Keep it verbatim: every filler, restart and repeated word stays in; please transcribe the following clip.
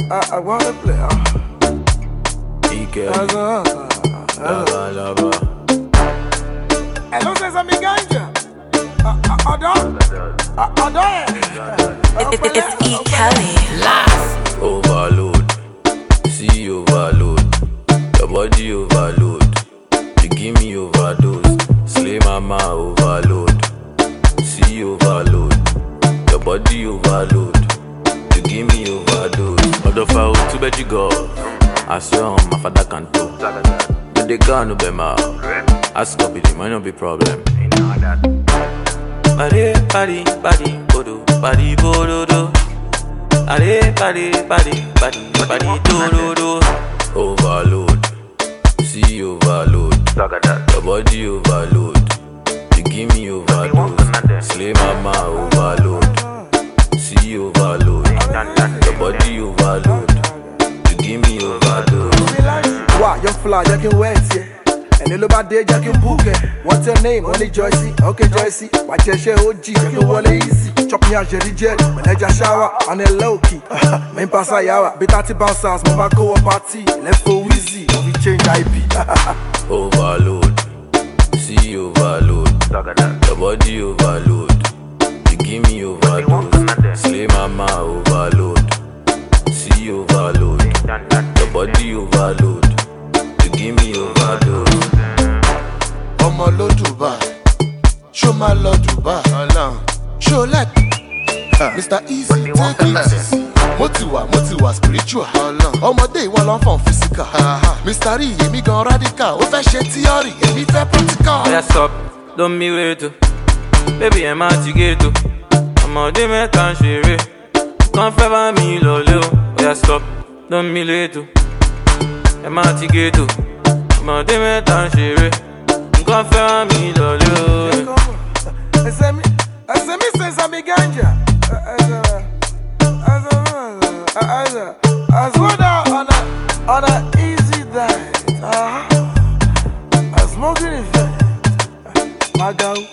I, I want to play. Ike, lava, lava. Hello, says I'm a ganja. Adon, Adon. It's E. Kelly. Last. Overload. See overload. Your body overload. You give me overdose. Slay mama overload. See overload. Your body overload. You give me overdose. Other foul too bad you go. I swear on my father can't do. But they can't no be my. Ask up it, it might not be problem. Body, body, body, bodo, body, bodo, do. Body, body, body, body, body, do, do, do. Overload, see overload. Your body overload. You give me overdose. Slay mama overload. See overload. Your body overload. You give me overdose. Wow, young fly, you can wait, yeah. And a little bit there, you can book it. What's your name? Only Joycey. Okay, Joycey. Watch your share O G. You can walk easy. Chop me out, Jerry Jet. When I just shower on a low key. Main pass a yawa. Be thirty bouncers. Mama go a party. Left for Wheezy. We change I P. Overload. See overload. Your body overload. You give me overdose. Slay mama overload. See overload. Your body overload. You give me overdose. Ọmọ ló Dubai, ṣó máa lọ Dubai, ṣó like Mister Easy, take it easy. Mo ti wà, mo ti wà spiritual, ọmọdé ìwọ ló ń fọn physical. Mister Rí èmi gan radical, ó fẹ́ ṣe theory, èmi fẹ́ practical. Oya stop, don't be wait o, baby ẹ má ti gate o, ọmọdé mẹ́ta ń ṣeré, kàn fẹ́ bá mi lọlé o. Oya stop, don't be late o, ẹ má ti gate o, ọmọdé mẹ́ta ń ṣeré. Come for me, lolo. I say me, I say me since I'm a ganja. As well on a on a easy diet. Uh-huh. I smoking it. My girl.